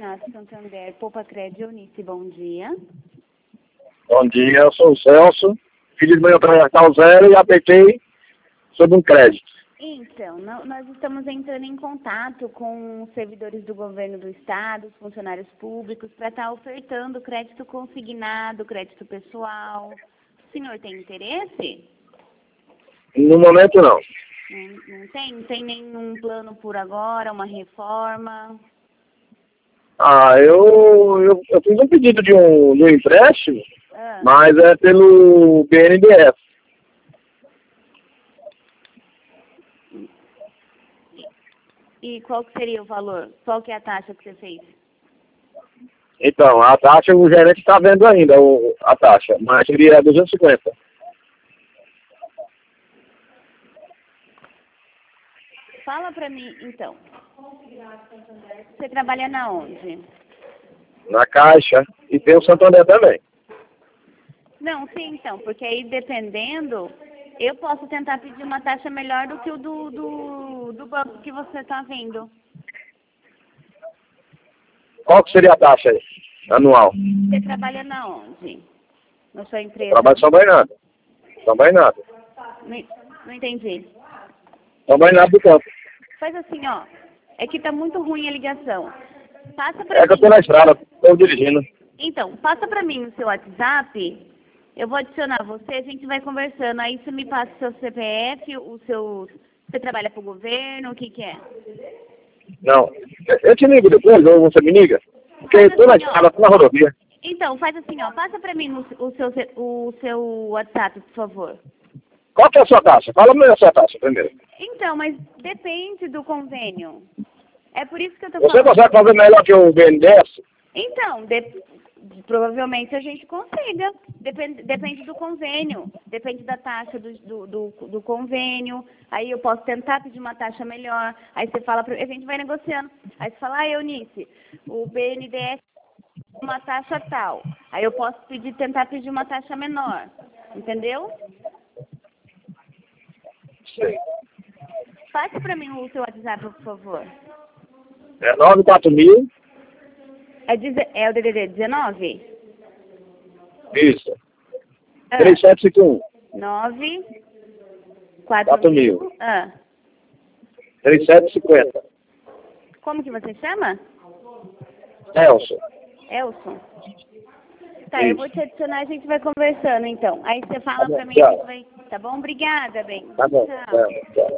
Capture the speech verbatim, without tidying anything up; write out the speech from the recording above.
Renato Santander, Poupa Crédito Eunice, bom dia. Bom dia, eu sou o Celso, filho do meu projetal zero e apertei sobre um crédito. Então, no- nós estamos entrando em contato com os servidores do governo do estado, os funcionários públicos, para estar ofertando crédito consignado, crédito pessoal. O senhor tem interesse? No momento não. Não, não tem? Não tem nenhum plano por agora, uma reforma? Ah, eu, eu, eu fiz um pedido de um, de um empréstimo, Ah. mas é pelo B N D E S. E qual que seria o valor? Qual que é a taxa que você fez? Então, a taxa o gerente está vendo ainda, o, a taxa, mas seria duzentos e cinquenta. Fala pra mim, então. Você trabalha na onde? Na Caixa, e tem o Santander também. Não, sim, então, porque aí dependendo, eu posso tentar pedir uma taxa melhor do que o do, do, do banco que você está vendo. Qual que seria a taxa aí, anual? Você trabalha na onde? Na sua empresa? Trabalho em São Bernardo. São Bernardo. Não, não entendi. São Bernardo do Campo. Faz assim, ó. É que tá muito ruim a ligação. Passa pra É que eu mim. tô na estrada, tô dirigindo. Então, passa pra mim no seu WhatsApp. Eu vou adicionar você, a gente vai conversando. Aí você me passa o seu C P F, o seu... Você trabalha pro governo, o que que é? Não, eu te ligo depois, ou você me liga? Porque eu tô na estrada, tô na rodovia. Então, faz assim, ó. Passa pra mim no, o, seu, o seu WhatsApp, por favor. Qual que é a sua taxa? Fala-me a sua taxa primeiro. Então, mas depende do convênio. É por isso que eu tô Você falando. consegue fazer melhor que o B N D E S? Então, de- provavelmente a gente consiga. Depende, depende do convênio. Depende da taxa do, do, do, do convênio. Aí eu posso tentar pedir uma taxa melhor. Aí você fala, pra, a gente vai negociando. Aí você fala, ah, Eunice, o B N D E S é uma taxa tal. Aí eu posso pedir, tentar pedir uma taxa menor. Entendeu? Sim. Passe para mim o seu WhatsApp, por favor. É nove quatro mil. É, deze- é o D D D dezenove? Isso. Ah, três sete cinco um. nove quatro quatro mil. mil. Ah. três sete cinco zero. Como que você chama? Nelson. Elson. Tá, eu vou te adicionar, a gente vai conversando então. Aí você fala Tá bom, pra mim, a tchau. gente vai. Tá bom? Obrigada, bem. Tá bom. Tchau. Tchau, tchau.